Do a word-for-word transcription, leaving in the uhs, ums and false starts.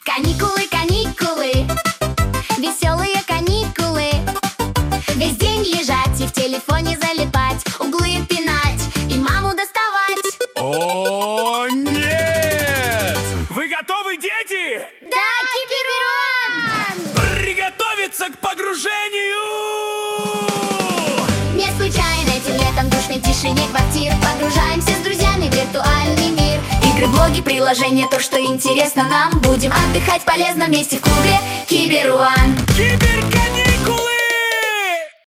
Каникулы, каникулы, веселые каникулы. Весь день лежать и в телефоне залипать, углы пинать и маму доставать. О, нет! Вы готовы, дети? Да, Киберуан! Приготовиться к погружению! Не случайно этим летом в душной тишине квартир погружаемся с друзьями в виртуальный мир. Игры, блоги, приложения, то, что интересно нам. Будем отдыхать полезно вместе в клубе Киберуан. Киберканикулы!